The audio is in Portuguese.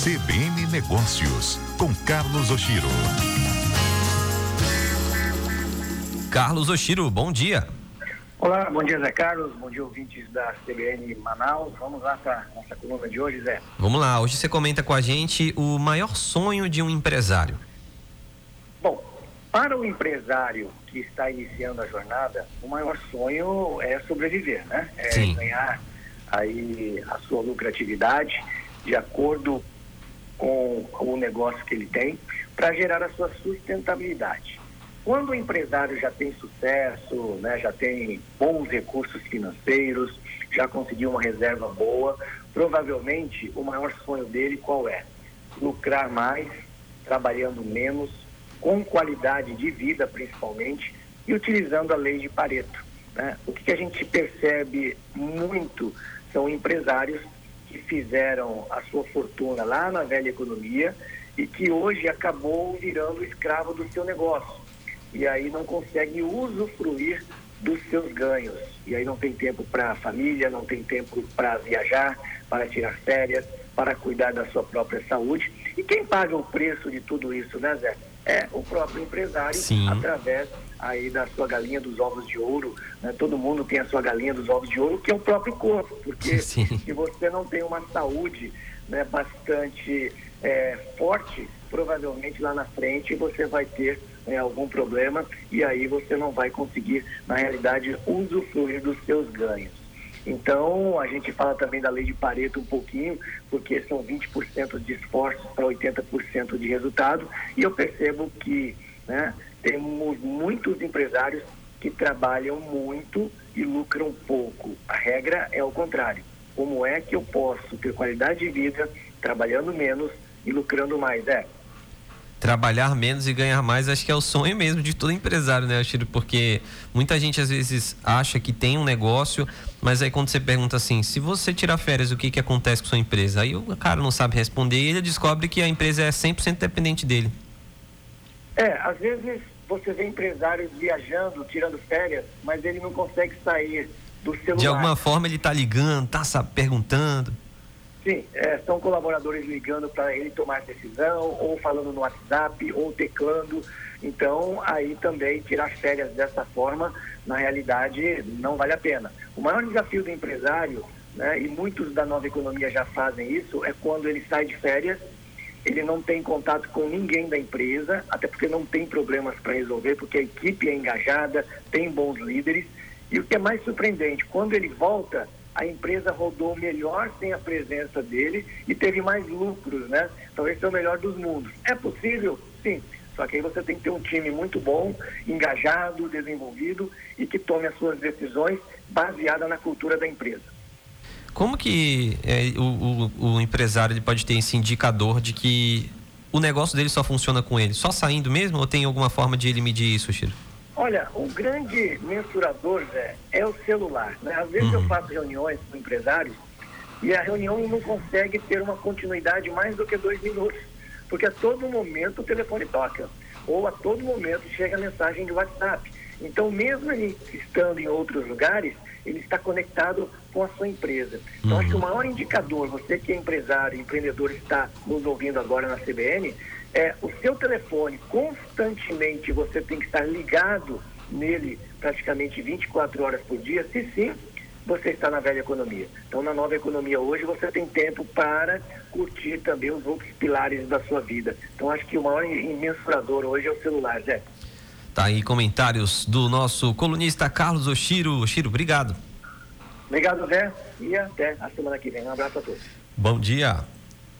CBN Negócios, com Carlos Oshiro. Carlos Oshiro, bom dia. Olá, bom dia, Zé Carlos, bom dia, ouvintes da CBN Manaus. Vamos lá para a nossa coluna de hoje, Zé. Vamos lá, hoje você comenta com a gente o maior sonho de um empresário. Bom, para o empresário que está iniciando a jornada, o maior sonho é sobreviver, né? Sim. Ganhar aí a sua lucratividade de acordo com o negócio que ele tem para gerar a sua sustentabilidade. Quando o empresário já tem sucesso, né, já tem bons recursos financeiros, já conseguiu uma reserva boa, provavelmente o maior sonho dele qual é? Lucrar mais, trabalhando menos, com qualidade de vida principalmente e utilizando a lei de Pareto, né? O que a gente percebe muito são empresários que fizeram a sua fortuna lá na velha economia e que hoje acabou virando escravo do seu negócio. E aí não consegue usufruir dos seus ganhos. E aí não tem tempo para a família, não tem tempo para viajar, para tirar férias, para cuidar da sua própria saúde. E quem paga o preço de tudo isso, né, Zé? É o próprio empresário. Sim. Através aí da sua galinha dos ovos de ouro, né? Todo mundo tem a sua galinha dos ovos de ouro, que é o próprio corpo, porque Sim. Se você não tem uma saúde, né, bastante forte, provavelmente lá na frente você vai ter algum problema e aí você não vai conseguir, na realidade, usufruir dos seus ganhos. Então, a gente fala também da lei de Pareto um pouquinho, porque são 20% de esforços para 80% de resultado, e eu percebo que, né, temos muitos empresários que trabalham muito e lucram pouco. A regra é o contrário. Como é que eu posso ter qualidade de vida trabalhando menos e lucrando mais? Trabalhar menos e ganhar mais, acho que é o sonho mesmo de todo empresário, né, Oshiro? Porque muita gente às vezes acha que tem um negócio, mas aí quando você pergunta assim, se você tirar férias, o que acontece com sua empresa? Aí o cara não sabe responder e ele descobre que a empresa é 100% dependente dele. Às vezes você vê empresários viajando, tirando férias, mas ele não consegue sair do celular. De alguma forma ele tá ligando, tá perguntando. Sim, são colaboradores ligando para ele tomar decisão, ou falando no WhatsApp, ou teclando. Então, aí também tirar férias dessa forma, na realidade, não vale a pena. O maior desafio do empresário, né, e muitos da nova economia já fazem isso, é quando ele sai de férias, ele não tem contato com ninguém da empresa, até porque não tem problemas para resolver, porque a equipe é engajada, tem bons líderes. E o que é mais surpreendente, quando ele volta, a empresa rodou melhor sem a presença dele e teve mais lucros, né? Então esse é o melhor dos mundos. É possível? Sim. Só que aí você tem que ter um time muito bom, engajado, desenvolvido e que tome as suas decisões baseadas na cultura da empresa. Como que o empresário ele pode ter esse indicador de que o negócio dele só funciona com ele? Só saindo mesmo ou tem alguma forma de ele medir isso, Oshiro? Olha, o grande mensurador, Zé, é o celular, né? Às vezes eu faço reuniões com empresários e a reunião não consegue ter uma continuidade mais do que 2 minutos, porque a todo momento o telefone toca, ou a todo momento chega a mensagem de WhatsApp. Então, mesmo ele estando em outros lugares, ele está conectado com a sua empresa. Então, acho que o maior indicador, você que é empresário, empreendedor, está nos ouvindo agora na CBN, o seu telefone, constantemente você tem que estar ligado nele praticamente 24 horas por dia, se sim, você está na velha economia. Então, na nova economia hoje, você tem tempo para curtir também os outros pilares da sua vida. Então, acho que o maior mensurador hoje é o celular, Zé. Tá aí comentários do nosso colunista Carlos Oshiro. Oshiro, obrigado. Obrigado, Zé, e até a semana que vem. Um abraço a todos. Bom dia.